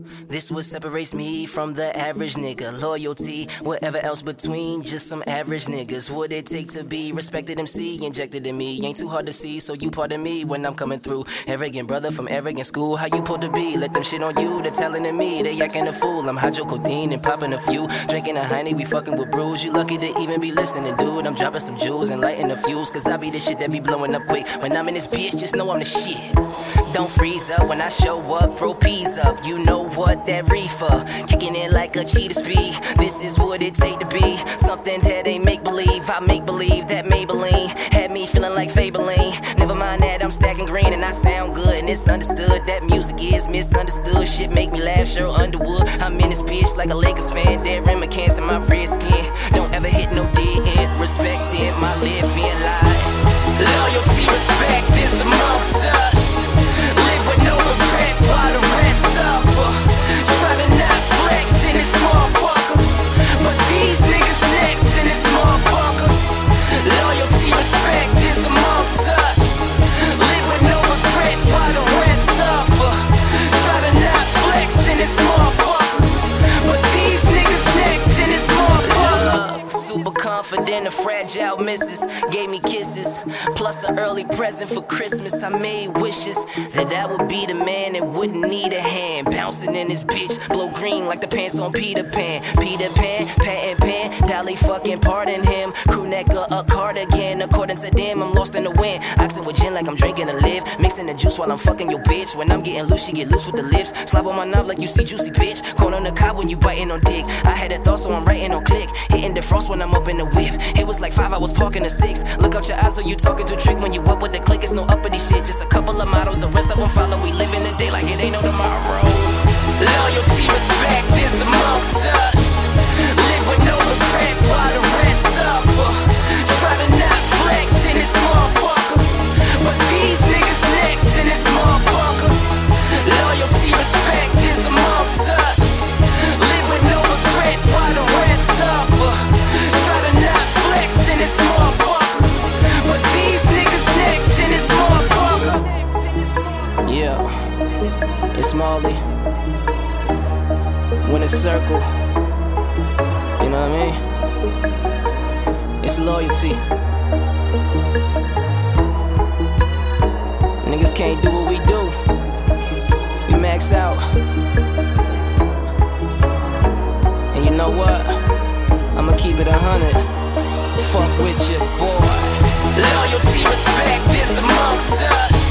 This what separates me from the average nigga. Loyalty, whatever else between just some average niggas. What it take to be respected MC injected in me. Ain't too hard to see, so you pardon me when I'm coming through. Arrogant brother from arrogant school, how you pulled to be? Let them shit on you, they're telling in me, they acting a fool. I'm hydrocodeine and popping a few. Drinking a Henny, we fucking with brews. You lucky to even be listening, dude. I'm dropping some jewels and lighting the fuse. Cause I be the shit that be blowing up quick. When I'm in this bitch, just know I'm the shit. Don't freeze up when I show up, throw peas up. You know what, that reefer kicking in like a cheetah speed. This is what it take to be something that ain't make believe. I make believe that Maybelline had me feeling like Fabelline. Never mind that I'm stacking green and I sound good and it's understood that music is misunderstood. Shit make me laugh, Cheryl Underwood. I'm in this bitch like a Lakers fan. Darren McCants in my red skin. Don't ever hit no dead end. Respecting my living life. Loyalty, respect is amongst us. Live with no regrets while the rest suffer. Try to not flex in this motherfucker, but these niggas next in this motherfucker. Loyalty, respect is amongst us. Live with no regrets while the rest suffer. Try to not flex in this motherfucker, but these niggas next in this motherfucker. Super confident, a fragile missus gave me kisses, plus an early present for Christmas. I made wishes that I would be the man and wouldn't need a hand. Bouncing in this bitch, blow green like the pants on Peter Pan. Peter Pan, patent pen, Dolly fucking pardon him. Crew neck a cardigan, according to them, I'm lost in the wind. Oxing with gin like I'm drinking a live, mixing the juice while I'm fucking your bitch. When I'm getting loose, she get loose with the lips. Slap on my knob like you see juicy bitch. Corn on the cob when you biting on dick. I had a thought, so I'm writing on click. Hitting the frost when I'm up in the whip. It was like 5 hours parking to 6. Look out your eyes, so you talking to trick. When you up with the click, it's no uppity shit. Just a couple of models, the rest of them follow. We live in the day like it ain't no tomorrow. Loyalty, respect is amongst us. Live with no regrets while the rest suffer. Try to not flex in this motherfucker, but these niggas next in this motherfucker. Loyalty, respect is amongst us. Live with no regrets while the rest suffer. Try to not flex in this motherfucker, but these niggas next in this motherfucker. Yeah, it's Marley. When it's circle, you know what I mean? It's loyalty. Niggas can't do what we do. We max out. And you know what? I'ma keep it 100. Fuck with your boy. Loyalty, respect is amongst us.